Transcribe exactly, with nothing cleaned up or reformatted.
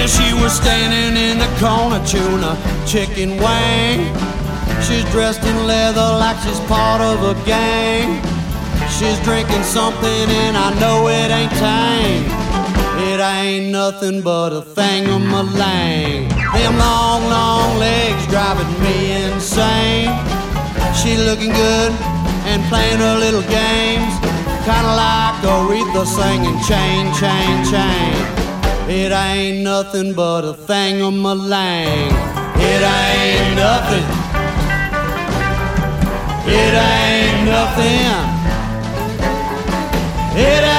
She was standing in the corner chewing a chicken wing. She's dressed in leather like she's part of a gang. She's drinking something and I know it ain't tame. It ain't nothing but a thing-a-ma-lang. Them long, long legs driving me insane. She looking good and playing her little games, kinda like Aretha singing chain, chain, chain. It ain't nothing but a thing-a-ma-lang. It ain't nothing. It ain't nothing. It ain't